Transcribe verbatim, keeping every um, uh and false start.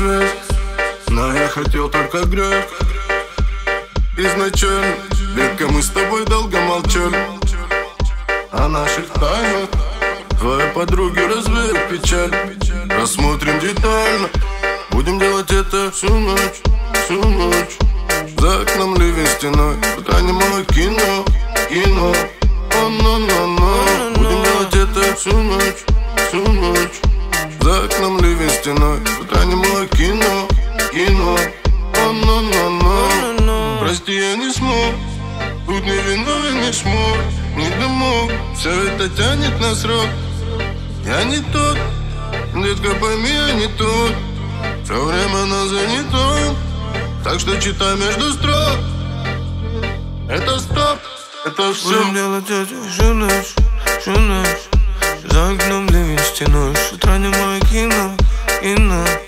свет, но я хотел только грех. Изначально, детка, мы с тобой долго молчали о наших тайнах. Твои подруги развеют печаль. Рассмотрим детально. Будем делать это всю ночь, всю ночь. За окном ливень стеной, это немало кино, кино. О-но-но-но. Будем делать это всю ночь, всю ночь. За окном ливень стеной, это немало кино, кино. О-но-но-но. Прости, я не смог, тут не виновен, не смог, не домог. Все это тянет на срок. Я не тот, детка, пойми, я не тот. Все время на занятом, так что читай между строк. Это стоп, это все. Будем делать это всю ночь, всю ночь. За окном ливень стеной, с утра немое кино, кино.